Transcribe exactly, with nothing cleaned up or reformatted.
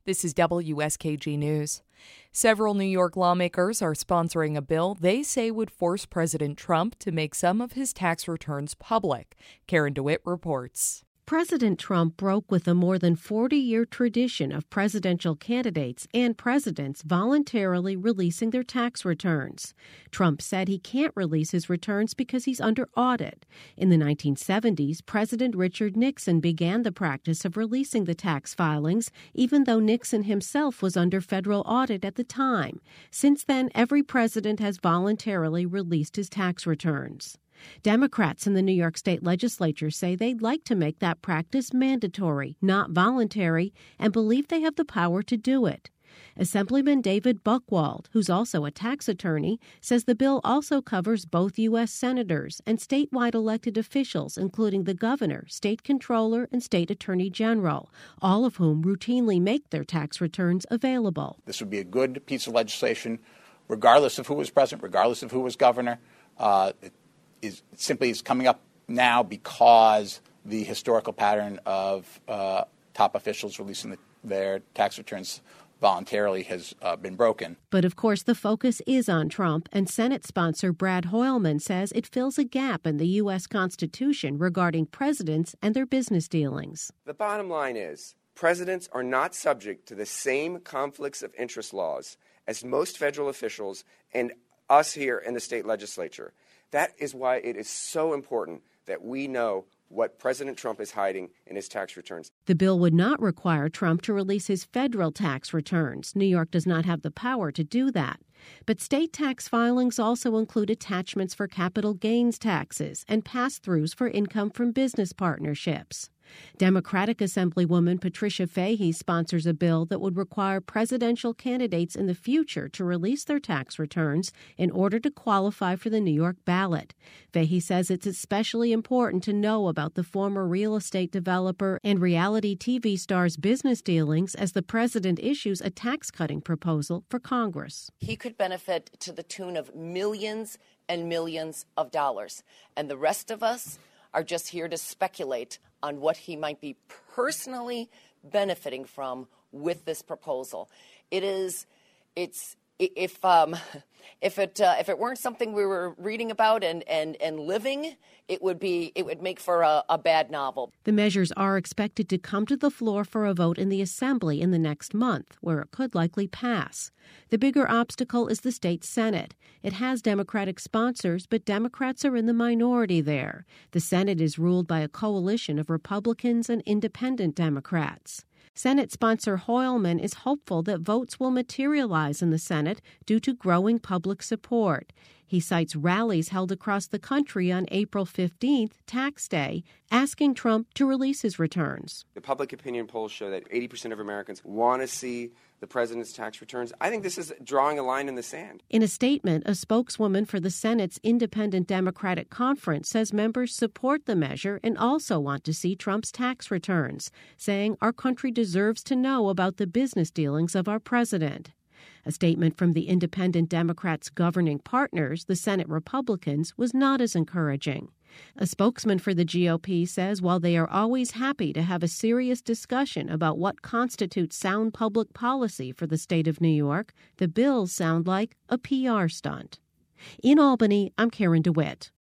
This is W S K G News. Several New York lawmakers are sponsoring a bill they say would force President Trump to make some of his tax returns public. Karen DeWitt reports. President Trump broke with a more than forty-year tradition of presidential candidates and presidents voluntarily releasing their tax returns. Trump said he can't release his returns because he's under audit. In the nineteen seventies, President Richard Nixon began the practice of releasing the tax filings, even though Nixon himself was under federal audit at the time. Since then, every president has voluntarily released his tax returns. Democrats in the New York State legislature say they'd like to make that practice mandatory, not voluntary, and believe they have the power to do it. Assemblyman David Buchwald, who's also a tax attorney, says the bill also covers both U S senators and statewide elected officials, including the governor, state controller, and state attorney general, all of whom routinely make their tax returns available. This would be a good piece of legislation, regardless of who was president, regardless of who was governor. Uh, it, Is simply is coming up now because the historical pattern of uh, top officials releasing the, their tax returns voluntarily has uh, been broken. But of course, the focus is on Trump, and Senate sponsor Brad Hoylman says it fills a gap in the U S Constitution regarding presidents and their business dealings. The bottom line is presidents are not subject to the same conflicts of interest laws as most federal officials and us here in the state legislature. That is why it is so important that we know what President Trump is hiding in his tax returns. The bill would not require Trump to release his federal tax returns. New York does not have the power to do that. But state tax filings also include attachments for capital gains taxes and pass-throughs for income from business partnerships. Democratic Assemblywoman Patricia Fahey sponsors a bill that would require presidential candidates in the future to release their tax returns in order to qualify for the New York ballot. Fahey says it's especially important to know about the former real estate developer and reality T V star's business dealings as the president issues a tax-cutting proposal for Congress. He could benefit to the tune of millions and millions of dollars, and the rest of us are just here to speculate on what he might be personally benefiting from with this proposal. It is, it's, if um, if it uh, if it weren't something we were reading about and, and, and living, it would be it would make for a, a bad novel. The measures are expected to come to the floor for a vote in the Assembly in the next month, where it could likely pass. The bigger obstacle is the state Senate. It has Democratic sponsors, but Democrats are in the minority there. The Senate is ruled by a coalition of Republicans and independent Democrats. Senate sponsor Hoylman is hopeful that votes will materialize in the Senate due to growing public support. He cites rallies held across the country on April fifteenth, Tax Day, asking Trump to release his returns. The public opinion polls show that eighty percent of Americans want to see the president's tax returns. I think this is drawing a line in the sand. In a statement, a spokeswoman for the Senate's Independent Democratic Conference says members support the measure and also want to see Trump's tax returns, saying our country deserves to know about the business dealings of our president. A statement from the Independent Democrats' governing partners, the Senate Republicans, was not as encouraging. A spokesman for the G O P says while they are always happy to have a serious discussion about what constitutes sound public policy for the state of New York, the bills sound like a P R stunt. In Albany, I'm Karen DeWitt.